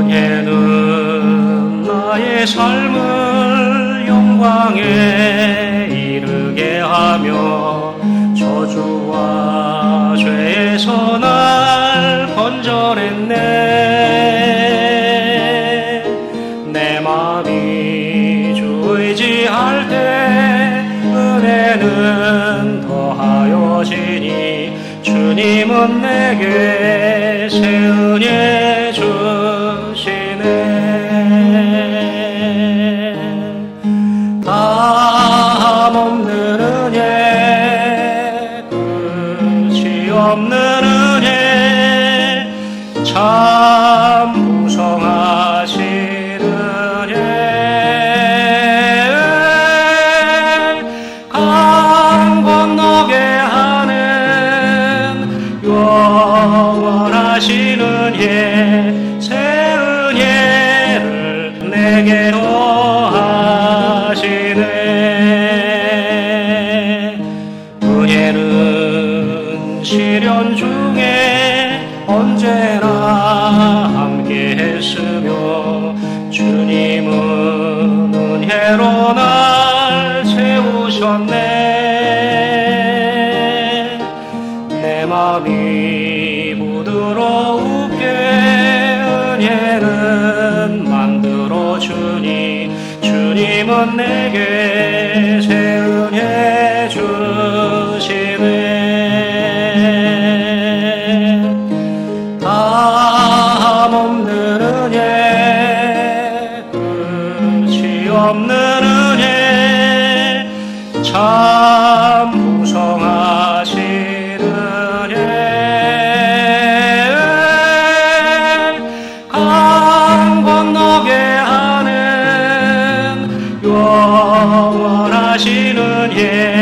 은혜는 나의 삶을 영광에 이르게 하며 저주와 죄에서 날 건져냈네. 내 마음이 주 의지할 때 은혜는 더하여지니 주님은 내게 새 은혜 주시네. 담없는 은혜, 끝이 없는 은혜, 참 무성하신 은혜, 강 건너게 하는 영원하신 은혜, 새 은혜를 내게 더하시네. 은혜는 시련 중에 언제나 함께 했으며 주님은 은혜로 날 세우셨네. 내 마음이 부드러우게 은혜는 만들어주니 주님은 내게 새 은혜 주시네. 담없는 은혜, 끝이 없는 은혜, 참 무성하신 은혜, 강 건너게 하는 영원하신 은혜,